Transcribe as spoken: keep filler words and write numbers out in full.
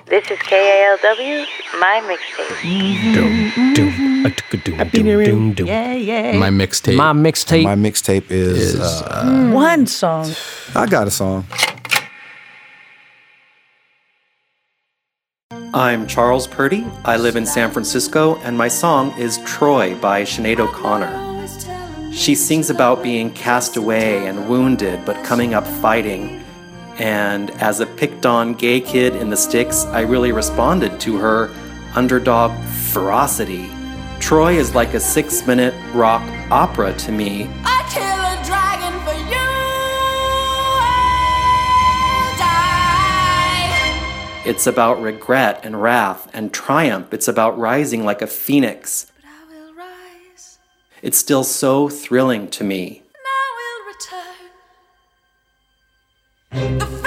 This is K A L W, my mixtape. Doom, doom, a doom, Happy doom, New Year. doom, doom. Yeah, yeah. My mixtape. My mixtape. My mixtape is, is uh, uh, One song. I got a song. I'm Charles Purdy. I live in San Francisco, and my song is Troy by Sinead O'Connor. She sings about being cast away and wounded, but coming up fighting. And as a picked-on gay kid in the sticks, I really responded to her underdog ferocity. Troy is like a six-minute rock opera to me. I kill a dragon for you and die. It's about regret and wrath and triumph. It's about rising like a phoenix. But I will rise, It's still so thrilling to me. and I will return. The